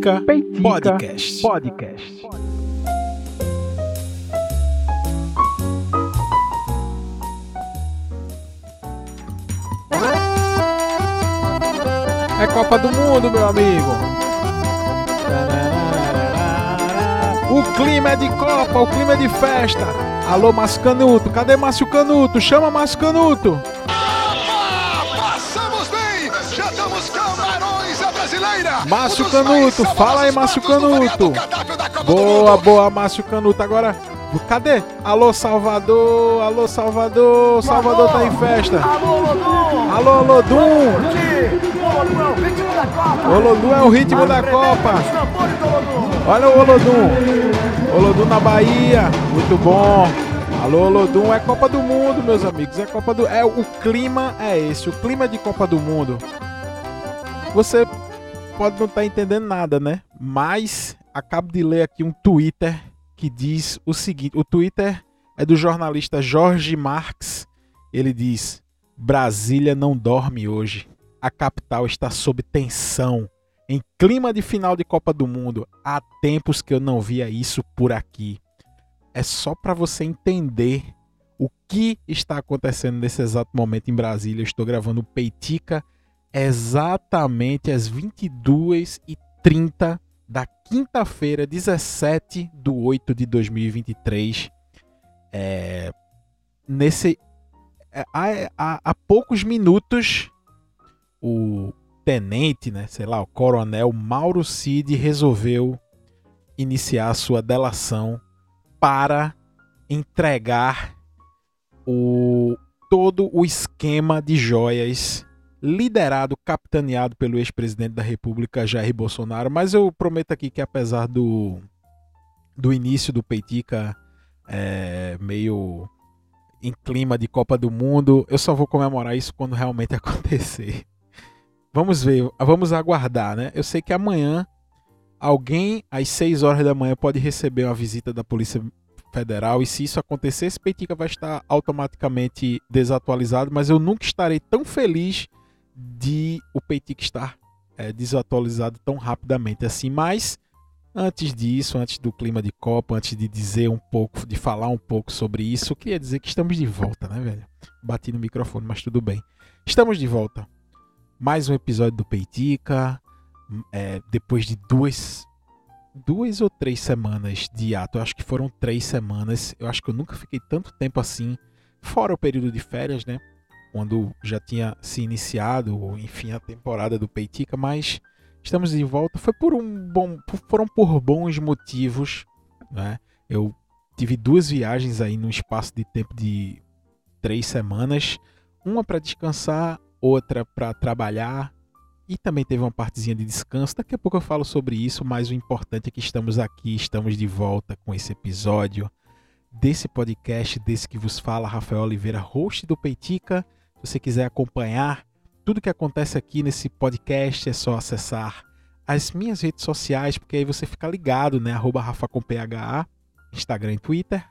Peitica Podcast. É Copa do Mundo, meu amigo. O clima é de Copa, o clima é de festa. Alô, Márcio Canuto, cadê Márcio Canuto? Chama Márcio Canuto. Passamos bem, já estamos camarões a brasileira. Márcio Canuto, fala aí, Márcio Canuto. Boa, Márcio Canuto. Agora, cadê? Alô, Salvador, Salvador tá em festa. Alô, Lodum. O Olodum é o ritmo da Copa. Olha o Olodum na Bahia, muito bom. Alô, Olodum, é Copa do Mundo, meus amigos. O clima é esse, o clima de Copa do Mundo. Você pode não estar entendendo nada, né? Mas acabo de ler aqui um Twitter que diz o seguinte. O Twitter é do jornalista Jorge Marques. Ele diz: Brasília não dorme hoje. A capital está sob tensão. Em clima de final de Copa do Mundo. Há tempos que eu não via isso por aqui. É só para você entender o que está acontecendo nesse exato momento em Brasília. Eu estou gravando o Peitica exatamente às 22h30 da quinta-feira, 17/8/2023. Há poucos minutos, o tenente, né, o coronel Mauro Cid resolveu iniciar a sua delação para entregar todo o esquema de joias liderado, capitaneado pelo ex-presidente da República, Jair Bolsonaro. Mas eu prometo aqui que, apesar do início do Peitica meio em clima de Copa do Mundo, eu só vou comemorar isso quando realmente acontecer. Vamos ver, vamos aguardar, né? Eu sei que amanhã alguém às 6 horas da manhã pode receber uma visita da Polícia Federal, e se isso acontecer, esse Peitica vai estar automaticamente desatualizado, mas eu nunca estarei tão feliz de o Peitica estar desatualizado tão rapidamente assim. Mas antes disso, antes do clima de Copa, antes de dizer um pouco, de falar um pouco sobre isso, eu queria dizer que estamos de volta, né, velho? Bati no microfone, mas tudo bem. Estamos de volta. Mais um episódio do Peitica, depois de duas ou 3 semanas de ato. Eu acho que foram 3 semanas. Eu acho que eu nunca fiquei tanto tempo assim, fora o período de férias, né? Quando já tinha se iniciado, enfim, a temporada do Peitica, mas estamos de volta. Foram por bons motivos, né? Eu tive 2 viagens aí num espaço de tempo de 3 semanas. Uma para descansar, outra para trabalhar, e também teve uma partezinha de descanso. Daqui a pouco eu falo sobre isso, mas o importante é que estamos aqui, estamos de volta com esse episódio desse podcast, desse que vos fala, Rafael Oliveira, host do Peitica. Se você quiser acompanhar tudo que acontece aqui nesse podcast, é só acessar as minhas redes sociais, porque aí você fica ligado, né? @RafaComPHA, Instagram e Twitter,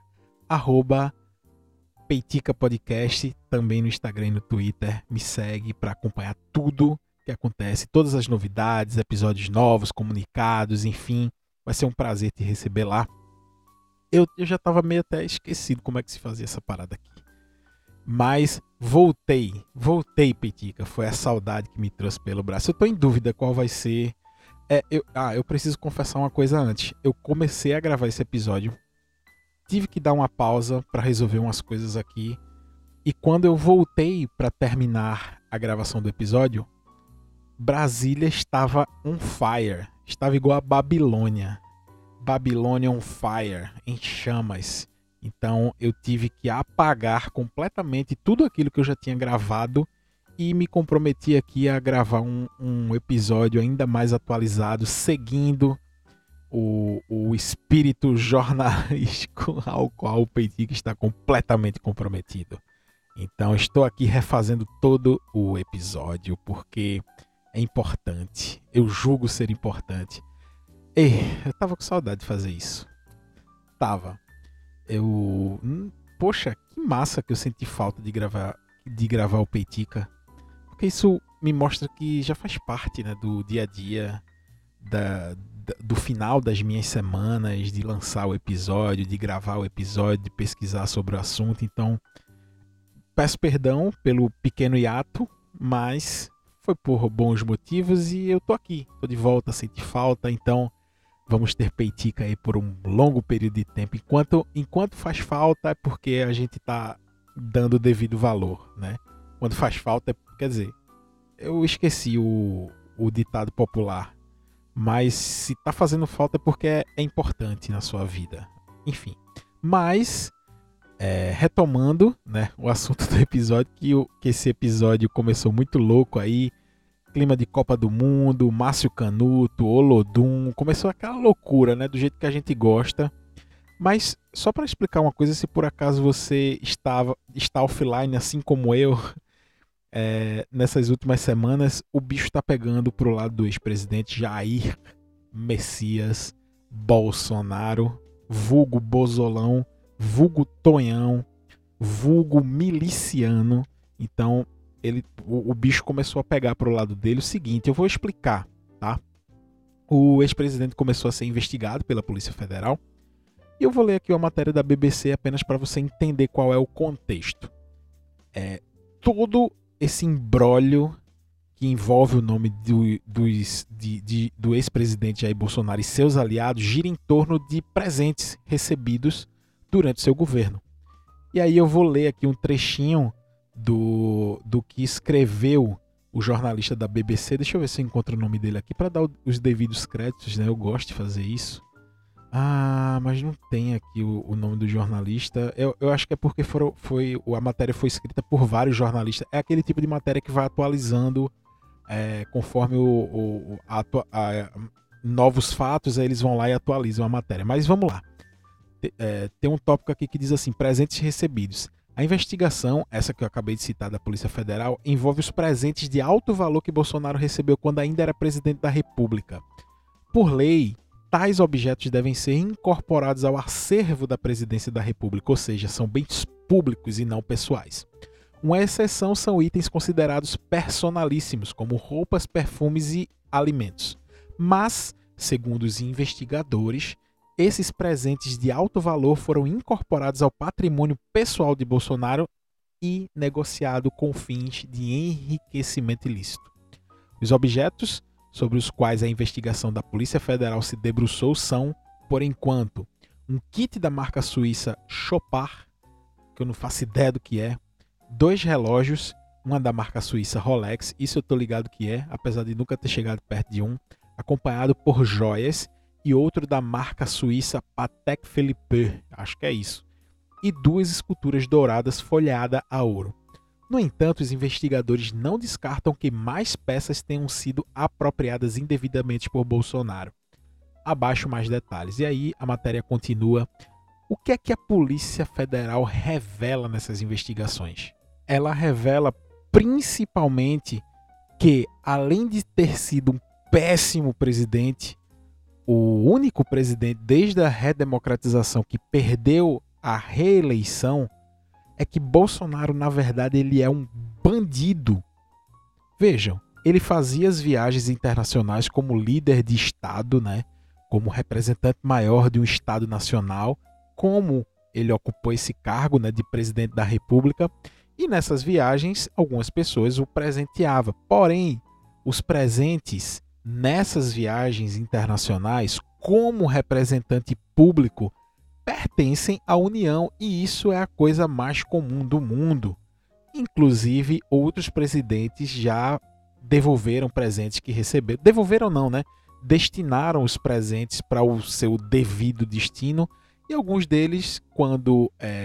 @Peitica Podcast, também no Instagram e no Twitter. Me segue para acompanhar tudo que acontece, todas as novidades, episódios novos, comunicados, enfim. Vai ser um prazer te receber lá. Eu já estava meio até esquecido como é que se fazia essa parada aqui. Mas voltei, Peitica. Foi a saudade que me trouxe pelo braço. Eu tô em dúvida qual vai ser. Eu preciso confessar uma coisa antes. Eu comecei a gravar esse episódio, tive que dar uma pausa para resolver umas coisas aqui. E quando eu voltei para terminar a gravação do episódio, Brasília estava on fire. Estava igual a Babilônia. Babilônia on fire, em chamas. Então eu tive que apagar completamente tudo aquilo que eu já tinha gravado e me comprometi aqui a gravar um episódio ainda mais atualizado, seguindo o espírito jornalístico ao qual o Peitica está completamente comprometido. Então estou aqui refazendo todo o episódio porque é importante. Eu julgo ser importante. Eu tava com saudade de fazer isso. Poxa, que massa que eu senti falta de gravar o Peitica. Porque isso me mostra que já faz parte, né, do dia a dia do final das minhas semanas de lançar o episódio, de gravar o episódio, de pesquisar sobre o assunto. Então, peço perdão pelo pequeno hiato, mas foi por bons motivos e eu tô aqui, tô de volta, senti falta, então vamos ter Peitica aí por um longo período de tempo. Enquanto faz falta é porque a gente tá dando o devido valor, né? Quando faz falta, quer dizer, eu esqueci o ditado popular, mas se tá fazendo falta é porque é importante na sua vida. Enfim, mas retomando, né, o assunto do episódio, que esse episódio começou muito louco aí, clima de Copa do Mundo, Márcio Canuto, Olodum, começou aquela loucura, né, do jeito que a gente gosta. Mas só para explicar uma coisa, se por acaso você está offline assim como eu, nessas últimas semanas, o bicho está pegando pro lado do ex-presidente Jair Messias Bolsonaro, vulgo Bozolão, vulgo Tonhão, vulgo miliciano. Então, o bicho começou a pegar pro lado dele. O seguinte, eu vou explicar, tá? O ex-presidente começou a ser investigado pela Polícia Federal. E eu vou ler aqui uma matéria da BBC apenas para você entender qual é o contexto. Todo esse imbróglio que envolve o nome do ex-presidente Jair Bolsonaro e seus aliados gira em torno de presentes recebidos durante seu governo. E aí eu vou ler aqui um trechinho do que escreveu o jornalista da BBC. Deixa eu ver se eu encontro o nome dele aqui para dar os devidos créditos, né? Eu gosto de fazer isso. Mas não tem aqui o nome do jornalista. Eu acho que é porque a matéria foi escrita por vários jornalistas. É aquele tipo de matéria que vai atualizando conforme novos fatos, aí eles vão lá e atualizam a matéria. Mas vamos lá. Tem um tópico aqui que diz assim: presentes recebidos. A investigação, essa que eu acabei de citar da Polícia Federal, envolve os presentes de alto valor que Bolsonaro recebeu quando ainda era presidente da República. Por lei, tais objetos devem ser incorporados ao acervo da Presidência da República, ou seja, são bens públicos e não pessoais. Uma exceção são itens considerados personalíssimos, como roupas, perfumes e alimentos. Mas, segundo os investigadores, esses presentes de alto valor foram incorporados ao patrimônio pessoal de Bolsonaro e negociado com fins de enriquecimento ilícito. Os objetos sobre os quais a investigação da Polícia Federal se debruçou são, por enquanto, um kit da marca suíça Chopard, que eu não faço ideia do que é, 2 relógios, uma da marca suíça Rolex, isso eu tô ligado que é, apesar de nunca ter chegado perto de um, acompanhado por joias, e outro da marca suíça Patek Philippe, acho que é isso, e 2 esculturas douradas folheadas a ouro. No entanto, os investigadores não descartam que mais peças tenham sido apropriadas indevidamente por Bolsonaro. Abaixo mais detalhes. E aí a matéria continua. O que é que a Polícia Federal revela nessas investigações? Ela revela principalmente que, além de ter sido um péssimo presidente, o único presidente desde a redemocratização que perdeu a reeleição, é que Bolsonaro, na verdade, ele é um bandido. Vejam, ele fazia as viagens internacionais como líder de Estado, né? Como representante maior de um Estado nacional, como ele ocupou esse cargo, né, de presidente da República, e nessas viagens algumas pessoas o presenteavam. Porém, os presentes nessas viagens internacionais, como representante público, pertencem à União, e isso é a coisa mais comum do mundo. Inclusive, outros presidentes já devolveram presentes que receberam. Devolveram não, né? Destinaram os presentes para o seu devido destino, e alguns deles, quando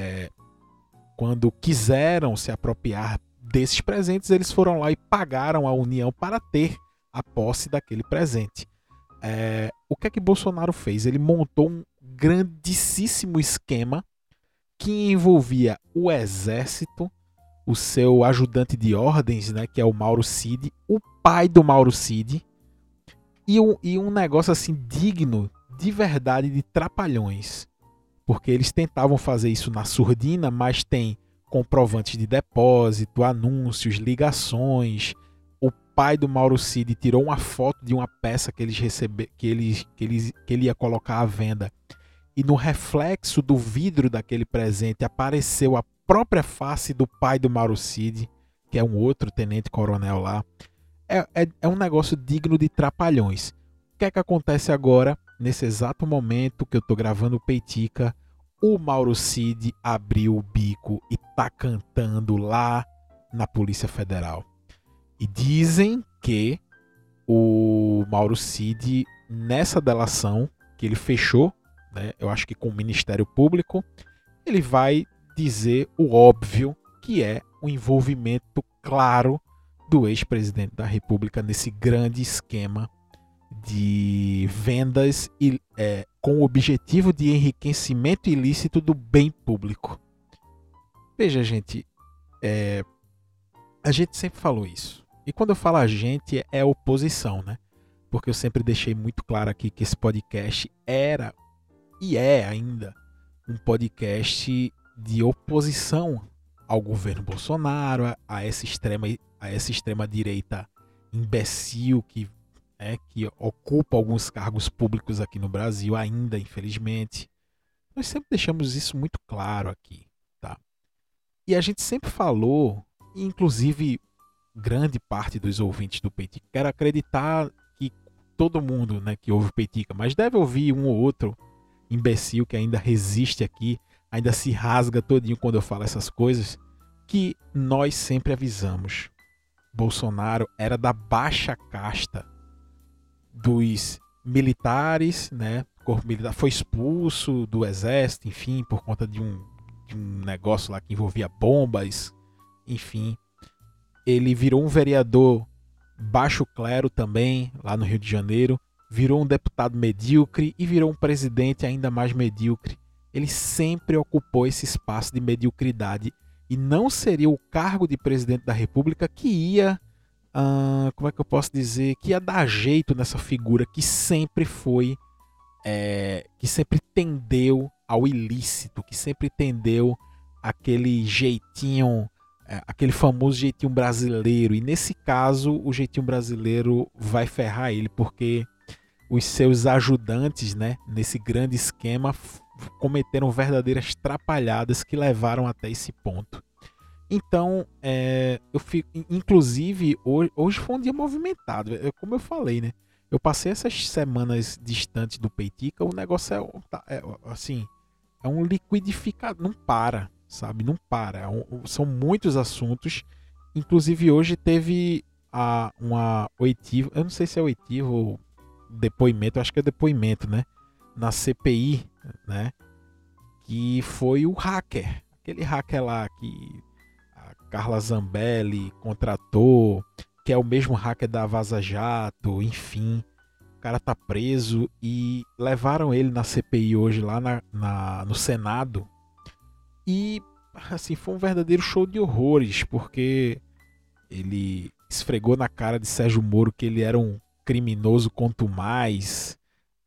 quiseram se apropriar desses presentes, eles foram lá e pagaram à União para ter a posse daquele presente. O que é que Bolsonaro fez? Ele montou um grandíssimo esquema que envolvia o exército, o seu ajudante de ordens, né, que é o Mauro Cid, o pai do Mauro Cid, e um negócio assim digno de verdade de trapalhões, porque eles tentavam fazer isso na surdina, mas tem comprovantes de depósito, anúncios, ligações, o pai do Mauro Cid tirou uma foto de uma peça que ele ia colocar à venda, e no reflexo do vidro daquele presente apareceu a própria face do pai do Mauro Cid, que é um outro tenente-coronel lá. É um negócio digno de trapalhões. O que é que acontece agora? Nesse exato momento que eu tô gravando o Peitica, o Mauro Cid abriu o bico e tá cantando lá na Polícia Federal. E dizem que o Mauro Cid, nessa delação que ele fechou, né, eu acho que com o Ministério Público, ele vai dizer o óbvio, que é o envolvimento claro do ex-presidente da República nesse grande esquema de vendas com o objetivo de enriquecimento ilícito do bem público. Veja, gente, a gente sempre falou isso. E quando eu falo a gente, é a oposição, né? Porque eu sempre deixei muito claro aqui que esse podcast era e é ainda um podcast de oposição ao governo Bolsonaro, a essa extrema direita imbecil que ocupa alguns cargos públicos aqui no Brasil ainda, infelizmente. Nós sempre deixamos isso muito claro aqui, tá? E a gente sempre falou, inclusive grande parte dos ouvintes do Peitica quer acreditar que todo mundo, né, que ouve o Peitica, mas deve ouvir um ou outro imbecil que ainda resiste aqui, ainda se rasga todinho quando eu falo essas coisas, que nós sempre avisamos. Bolsonaro era da baixa casta dos militares, né? O corpo militar foi expulso do exército, enfim, por conta de um negócio lá que envolvia bombas, enfim. Ele virou um vereador baixo clero também, lá no Rio de Janeiro, virou um deputado medíocre e virou um presidente ainda mais medíocre. Ele sempre ocupou esse espaço de mediocridade e não seria o cargo de presidente da República que ia, como é que eu posso dizer, que ia dar jeito nessa figura que sempre foi, que sempre tendeu ao ilícito, que sempre tendeu aquele jeitinho, aquele famoso jeitinho brasileiro. E nesse caso, o jeitinho brasileiro vai ferrar ele, porque os seus ajudantes, né, nesse grande esquema, cometeram verdadeiras trapalhadas que levaram até esse ponto. Então, inclusive, hoje foi um dia movimentado. Como eu falei, né? Eu passei essas semanas distantes do Peitica, o negócio é um liquidificador, não para, sabe? Não para. São muitos assuntos. Inclusive, hoje teve uma oitiva, eu não sei se é oitiva ou depoimento, eu acho que é depoimento, né? Na CPI, né? Que foi o hacker, aquele hacker lá que a Carla Zambelli contratou, que é o mesmo hacker da Vaza Jato, enfim. O cara tá preso e levaram ele na CPI hoje lá no Senado. E assim, foi um verdadeiro show de horrores, porque ele esfregou na cara de Sérgio Moro que ele era um criminoso contumaz.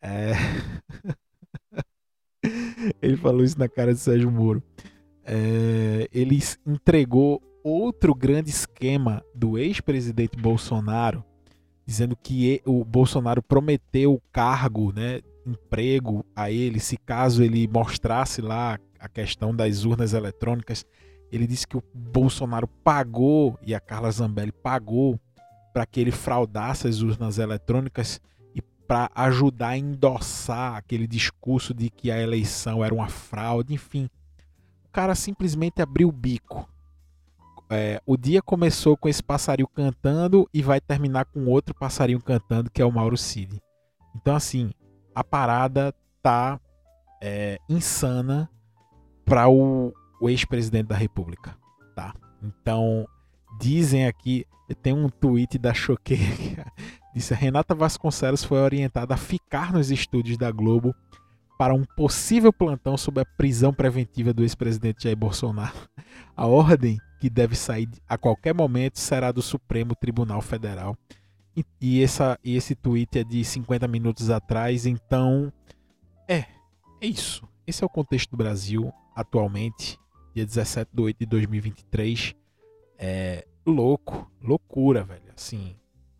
Ele falou isso na cara de Sérgio Moro. Ele entregou outro grande esquema do ex-presidente Bolsonaro, dizendo que o Bolsonaro prometeu cargo, né, emprego a ele, se caso ele mostrasse lá a questão das urnas eletrônicas. Ele disse que o Bolsonaro pagou, e a Carla Zambelli pagou, para que ele fraudasse as urnas eletrônicas e para ajudar a endossar aquele discurso de que a eleição era uma fraude, enfim. O cara simplesmente abriu o bico. O dia começou com esse passarinho cantando e vai terminar com outro passarinho cantando, que é o Mauro Cid. Então, assim, a parada tá insana para o ex-presidente da República, tá? Então, dizem aqui, tem um tweet da Choqueira, disse: Renata Vasconcelos foi orientada a ficar nos estúdios da Globo para um possível plantão sobre a prisão preventiva do ex-presidente Jair Bolsonaro. A ordem, que deve sair a qualquer momento, será do Supremo Tribunal Federal. E esse tweet é de 50 minutos atrás. Então, é isso. Esse é o contexto do Brasil atualmente, dia 17/8/2023. Loucura, velho. Assim,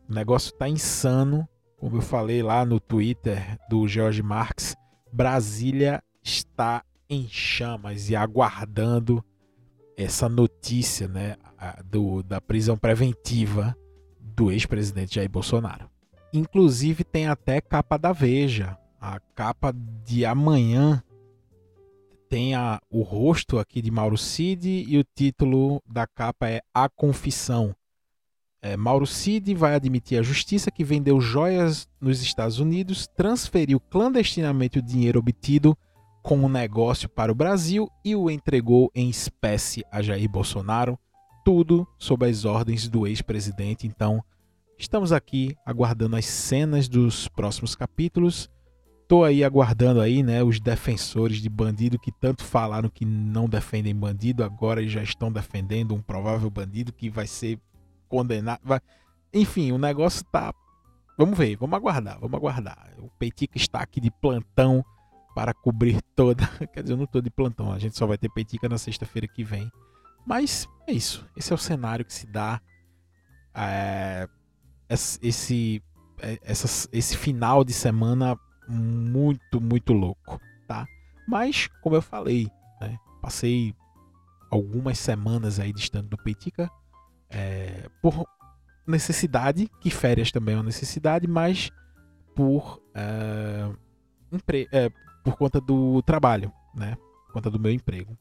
O negócio tá insano. Como eu falei lá no Twitter do George Marx, Brasília está em chamas e aguardando essa notícia, né, da prisão preventiva do ex-presidente Jair Bolsonaro. Inclusive tem até capa da Veja. A capa de amanhã tem o rosto aqui de Mauro Cid e o título da capa é A Confissão. Mauro Cid vai admitir à justiça que vendeu joias nos Estados Unidos, transferiu clandestinamente o dinheiro obtido com o negócio para o Brasil e o entregou em espécie a Jair Bolsonaro, tudo sob as ordens do ex-presidente. Então, estamos aqui aguardando as cenas dos próximos capítulos. Estou aí aguardando aí, né, os defensores de bandido que tanto falaram que não defendem bandido, agora já estão defendendo um provável bandido que vai ser condenado. Enfim, o negócio tá... Vamos ver, vamos aguardar. O Peitica está aqui de plantão para cobrir toda... Quer dizer, eu não estou de plantão, a gente só vai ter Peitica na sexta-feira que vem. Mas é isso, esse é o cenário que se dá esse final de semana muito, muito louco, tá? Mas, como eu falei, né, passei algumas semanas aí distante do Peitica, por necessidade, que férias também é uma necessidade, mas por conta do trabalho, né? Por conta do meu emprego.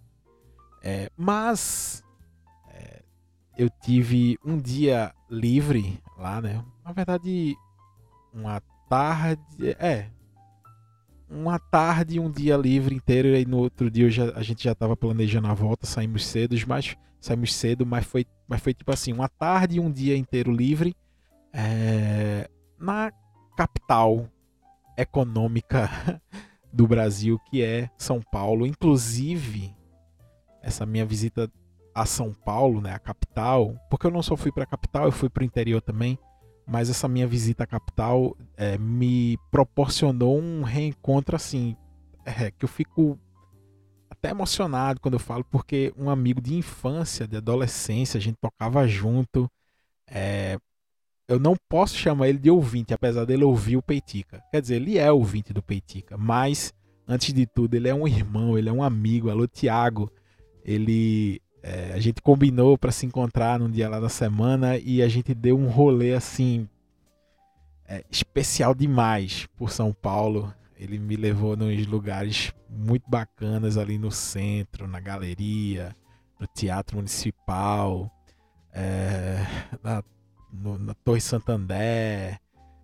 Mas eu tive um dia livre lá, né? Na verdade, uma tarde e um dia livre inteiro, e aí no outro dia a gente já estava planejando a volta, saímos cedo, mas foi tipo assim, uma tarde e um dia inteiro livre na capital econômica do Brasil, que é São Paulo. Inclusive, essa minha visita a São Paulo, né, a capital, porque eu não só fui para a capital, eu fui para o interior também, mas essa minha visita à capital me proporcionou um reencontro assim, que eu fico até emocionado quando eu falo, porque um amigo de infância, de adolescência, a gente tocava junto. Eu não posso chamar ele de ouvinte, apesar dele ouvir o Peitica. Quer dizer, ele é ouvinte do Peitica, mas, antes de tudo, ele é um irmão, ele é um amigo. Alô, Thiago. A gente combinou para se encontrar num dia lá da semana e a gente deu um rolê assim especial demais por São Paulo. Ele me levou nos lugares muito bacanas ali no centro, na galeria, no Teatro Municipal, na Torre Santander,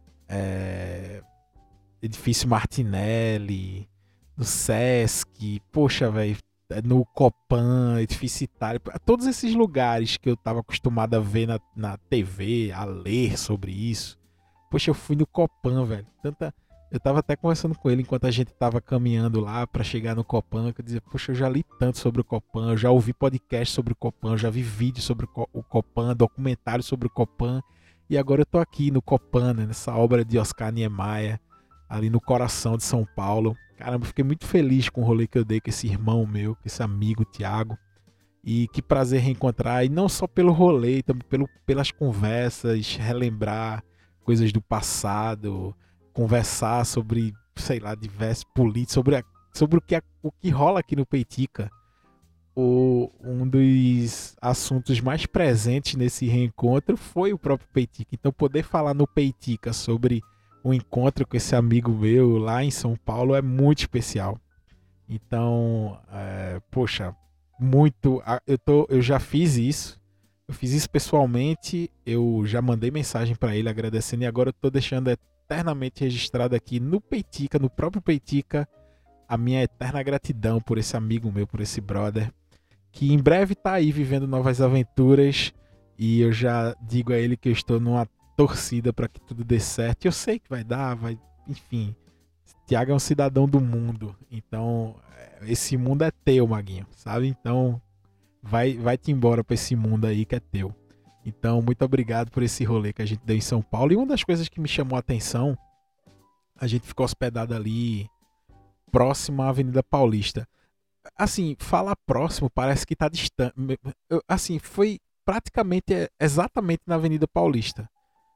Edifício Martinelli, no Sesc, poxa, velho, no Copan, Edifício Itália, todos esses lugares que eu estava acostumado a ver na TV, a ler sobre isso. Poxa, eu fui no Copan, velho. Eu tava até conversando com ele enquanto a gente tava caminhando lá para chegar no Copan, que eu dizia, poxa, eu já li tanto sobre o Copan, eu já ouvi podcast sobre o Copan, eu já vi vídeos sobre o Copan, documentários sobre o Copan, e agora eu tô aqui no Copan, né, nessa obra de Oscar Niemeyer, ali no coração de São Paulo. Caramba, eu fiquei muito feliz com o rolê que eu dei com esse irmão meu, com esse amigo, Thiago. E que prazer reencontrar, e não só pelo rolê, também pelas conversas, relembrar coisas do passado, conversar sobre, sei lá, diversos políticos, sobre o que rola aqui no Peitica. Um dos assuntos mais presentes nesse reencontro foi o próprio Peitica. Então poder falar no Peitica sobre um encontro com esse amigo meu lá em São Paulo é muito especial. Então, poxa, muito. Eu já fiz isso. Eu fiz isso pessoalmente. Eu já mandei mensagem para ele agradecendo, e agora eu tô deixando eternamente registrado aqui no Peitica, no próprio Peitica, a minha eterna gratidão por esse amigo meu, por esse brother, que em breve tá aí vivendo novas aventuras, e eu já digo a ele que eu estou numa torcida para que tudo dê certo. Eu sei que vai dar, enfim. Thiago é um cidadão do mundo, então esse mundo é teu, Maguinho, sabe? Então vai-te embora para esse mundo aí que é teu. Então, muito obrigado por esse rolê que a gente deu em São Paulo. E uma das coisas que me chamou a atenção, a gente ficou hospedado ali próximo à Avenida Paulista. Assim, falar próximo parece que tá distante. Assim, foi praticamente exatamente na Avenida Paulista.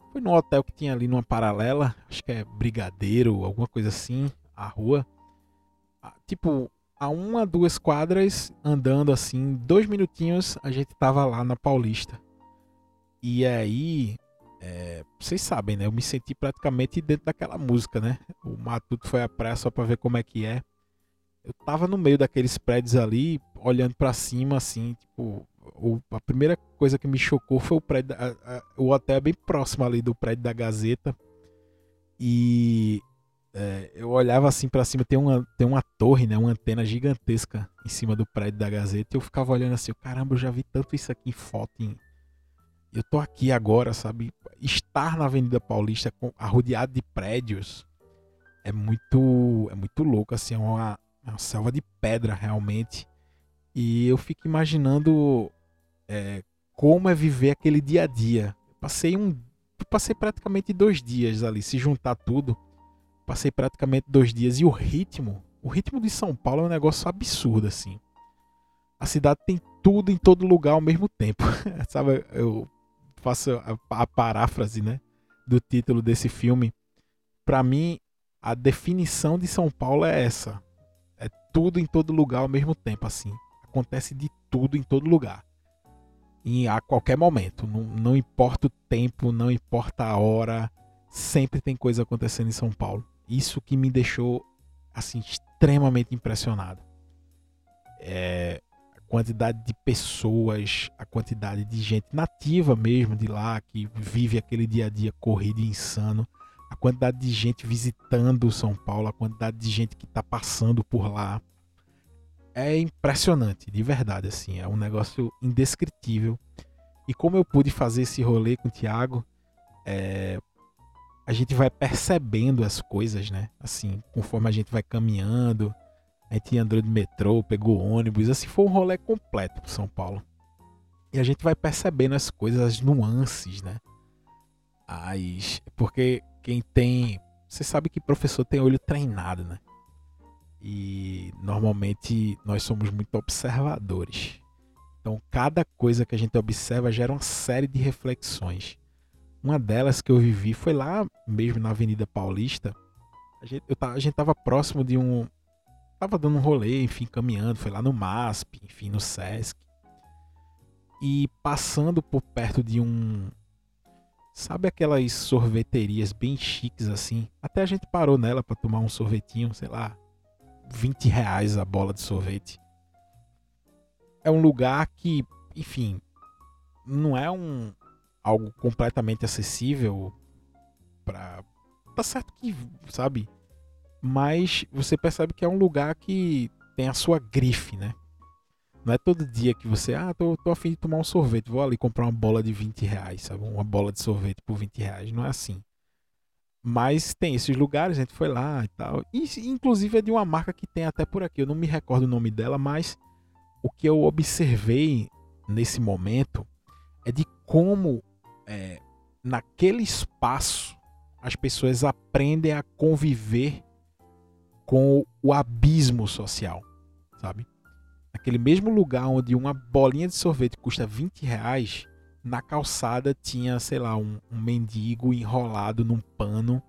Foi num hotel que tinha ali numa paralela, acho que é Brigadeiro, alguma coisa assim, a rua. Tipo, a 1, 2 quadras, andando assim, 2 minutinhos, a gente tava lá na Paulista. E aí, vocês sabem, né? Eu me senti praticamente dentro daquela música, né? O Matuto foi à praia só pra ver como é que é. Eu tava no meio daqueles prédios ali, olhando pra cima, assim, tipo, a primeira coisa que me chocou foi o prédio, o hotel é bem próximo ali do prédio da Gazeta, e eu olhava assim pra cima, tem uma torre, né, uma antena gigantesca em cima do prédio da Gazeta, e eu ficava olhando assim, caramba, eu já vi tanto isso aqui em foto, eu tô aqui agora, sabe? Estar na Avenida Paulista, arrodeado de prédios, é muito louco, assim, é uma selva de pedra realmente. E eu fico imaginando como é viver aquele dia a dia. Eu passei praticamente 2 dias ali, se juntar tudo, passei praticamente 2 dias. E o ritmo de São Paulo é um negócio absurdo, assim. A cidade tem tudo em todo lugar ao mesmo tempo. Sabe, eu faço a paráfrase, né, do título desse filme. Pra mim, a definição de São Paulo é essa. É tudo em todo lugar ao mesmo tempo, assim. Acontece de tudo em todo lugar. E a qualquer momento. Não importa o tempo, não importa a hora. Sempre tem coisa acontecendo em São Paulo. Isso que me deixou, assim, extremamente impressionado. A quantidade de pessoas, a quantidade de gente nativa mesmo de lá, que vive aquele dia a dia corrido e insano. A quantidade de gente visitando São Paulo, a quantidade de gente que está passando por lá. É impressionante, de verdade, assim. É um negócio indescritível. E como eu pude fazer esse rolê com o Thiago, a gente vai percebendo as coisas, né? Assim, conforme a gente vai caminhando, a gente andou de metrô, pegou ônibus, assim, foi um rolê completo pro São Paulo. E a gente vai percebendo as coisas, as nuances, né? Porque quem tem... Você sabe que professor tem olho treinado, né? E normalmente nós somos muito observadores. Então cada coisa que a gente observa gera uma série de reflexões. Uma delas que eu vivi foi lá mesmo na Avenida Paulista. A gente tava próximo de um... Tava dando um rolê, enfim, caminhando. Foi lá no MASP, enfim, no Sesc. E passando por perto de um... Sabe aquelas sorveterias bem chiques assim? Até a gente parou nela pra tomar um sorvetinho, sei lá, R$ 20 a bola de sorvete. É um lugar que, enfim, não é algo completamente acessível pra... Tá certo que, sabe? Mas você percebe que é um lugar que tem a sua grife, né? Não é todo dia que você, tô a fim de tomar um sorvete, vou ali comprar uma bola de R$ 20, sabe? Uma bola de sorvete por R$ 20. Não é assim. Mas tem esses lugares, a gente foi lá e tal. E inclusive é de uma marca que tem até por aqui. Eu não me recordo o nome dela, mas o que eu observei nesse momento é de como naquele espaço as pessoas aprendem a conviver com o abismo social, sabe? Naquele mesmo lugar onde uma bolinha de sorvete custa R$ 20, na calçada tinha, sei lá, um mendigo enrolado num pano.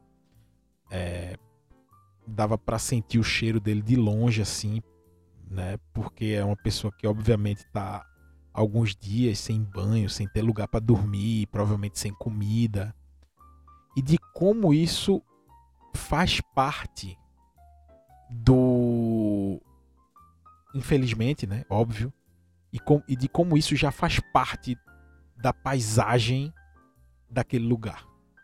Dava pra sentir o cheiro dele de longe, assim, né? Porque é uma pessoa que obviamente tá alguns dias sem banho, sem ter lugar pra dormir, provavelmente sem comida. E de como isso faz parte do... Infelizmente, né? Óbvio. E de como isso já faz parte da paisagem daquele lugar.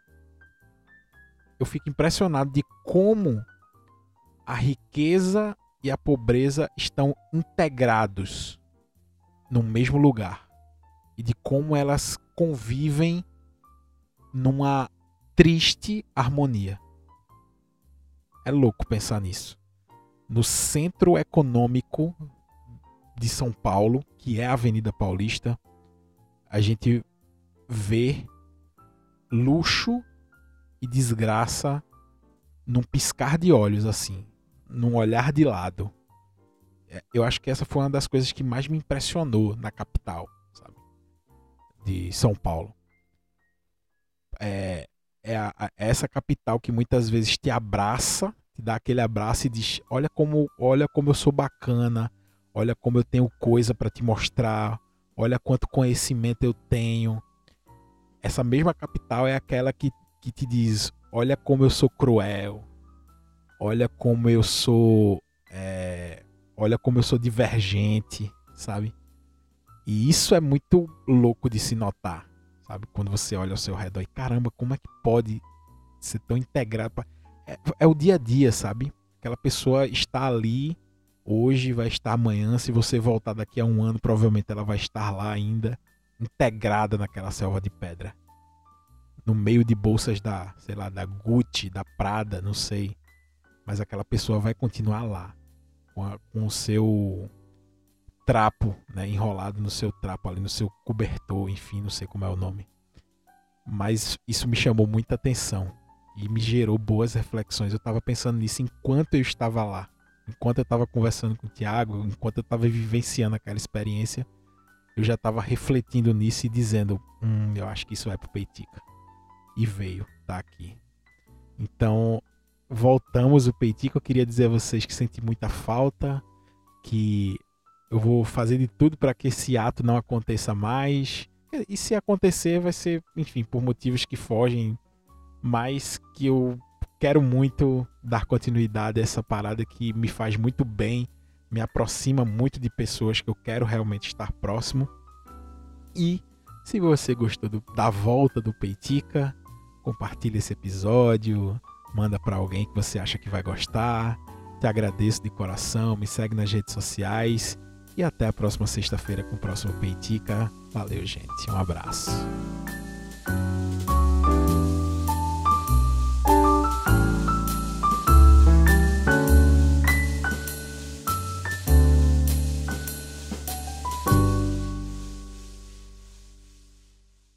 Eu fico impressionado de como a riqueza e a pobreza estão integrados no mesmo lugar. E de como elas convivem numa triste harmonia. É louco pensar nisso. No centro econômico de São Paulo, que é a Avenida Paulista, a gente vê luxo e desgraça num piscar de olhos, assim, num olhar de lado. Eu acho que essa foi uma das coisas que mais me impressionou na capital, sabe, de São Paulo. essa capital que muitas vezes te abraça, te dá aquele abraço e diz: olha como eu sou bacana, olha como eu tenho coisa para te mostrar, olha quanto conhecimento eu tenho. Essa mesma capital é aquela que te diz: olha como eu sou cruel, olha como eu sou divergente, sabe? E isso é muito louco de se notar, sabe? Quando você olha ao seu redor e caramba, como é que pode ser tão integrado? É o dia a dia, sabe? Aquela pessoa está ali hoje, vai estar amanhã. Se você voltar daqui a um ano, provavelmente ela vai estar lá ainda, integrada naquela selva de pedra. No meio de bolsas da Gucci, da Prada, não sei. Mas aquela pessoa vai continuar lá, com o seu trapo, né, enrolado no seu trapo ali, no seu cobertor, enfim, não sei como é o nome. Mas isso me chamou muita atenção e me gerou boas reflexões. Eu estava pensando nisso enquanto eu estava lá, enquanto eu estava conversando com o Thiago, enquanto eu estava vivenciando aquela experiência, eu já estava refletindo nisso e dizendo: eu acho que isso vai pro Peitica. E veio, tá aqui. Então, voltamos o Peitica. Eu queria dizer a vocês que senti muita falta, que eu vou fazer de tudo para que esse ato não aconteça mais. E se acontecer, vai ser, enfim, por motivos que fogem, mas que eu quero muito dar continuidade a essa parada que me faz muito bem, me aproxima muito de pessoas que eu quero realmente estar próximo. E se você gostou da volta do Peitica, compartilha esse episódio, manda para alguém que você acha que vai gostar. Te agradeço de coração, me segue nas redes sociais e até a próxima sexta-feira com o próximo Peitica. Valeu, gente. Um abraço.